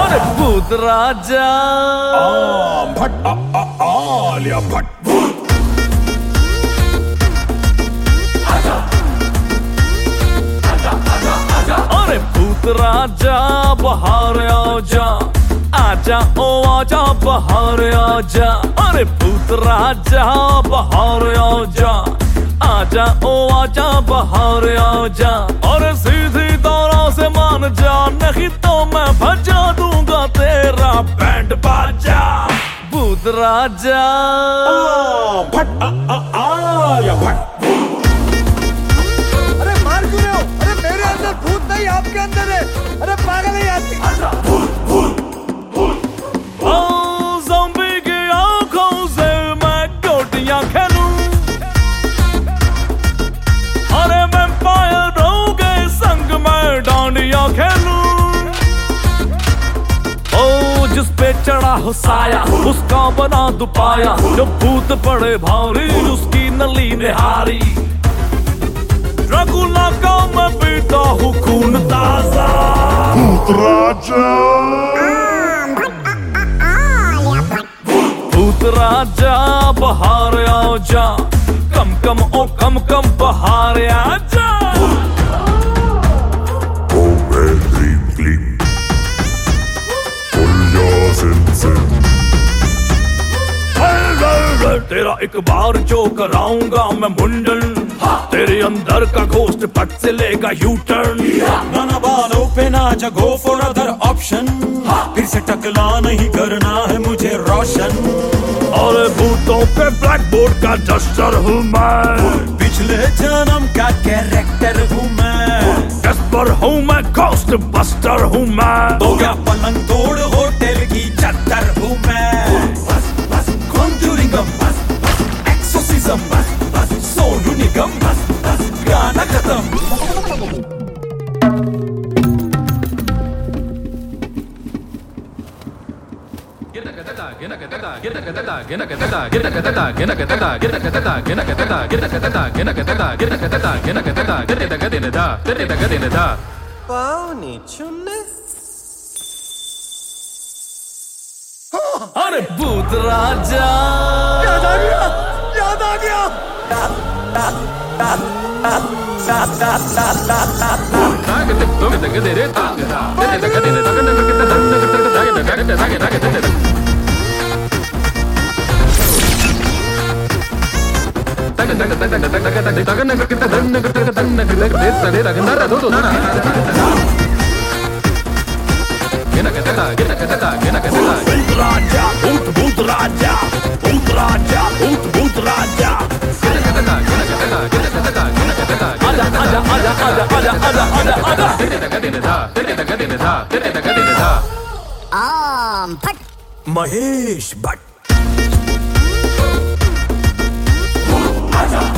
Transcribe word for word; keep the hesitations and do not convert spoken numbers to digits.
अरे भूत राजा भट आलिया भट अरे भूत राजा बाहर आजा, आजा ओ आजा बाहर आजा। अरे भूत राजा बाहर आजा, आजा ओ आजा बाहर आजा। और सीधी तरह से मान जा, नहीं तो मैं बजा दूंगा तेरा बैंड बाजा। भूत राजा भट आलिया भट। अरे मार क्यों रहे हो? अरे मेरे अंदर भूत नहीं, आपके अंदर है। अरे पागल है आदमी। ज़ॉम्बी की आंखों से मैं गोटियां खेलूं, अरे वैम्पायरों के संग मैं डांडिया खेलूं। ओ जिस पे चढ़ा हो साया, उसका बना दुपाया। जो भूत पड़े भारी, उसकी नली निहारी। ड्रैकुला का मैं पीता हूँ खून ताजा। भूत राजा भूत राजा बाहर आजा, कम कम ओ कम कम बाहर आजा। Oh, red, green, gleam. Pull your sense in. तेरा एक बार जो कराऊंगा मैं मुंडन, तेरे अंदर का घोस्ट पट से लेगा यू टर्न। गाना बालों पे ना जगो फॉर अदर ऑप्शन, फिर से टकला नहीं करना है मुझे रोशन। और भूतों पे ब्लैक बोर्ड का डस्टर हूँ मैं, पिछले जन्म का कैरेक्टर हूँ मैं। डस्टर हूँ मैं, घोस्ट बस्टर हूँ मैं। तो क्या पलंग तोड़ होटल की चद्दर हूँ मैं। कॉन्जूरिंगम एक्सोसिज्म सोनू निगम, गाना खत्म। पानी चुन्ने। अरे भूत राजा याद आ गया, याद आ गया। भूत राजा, भूत भूत राजा, भूत राजा, भूत भूत राजा। आजा आजा आजा आजा आजा आजा आजा। आम फट महेश भट्ट। आजा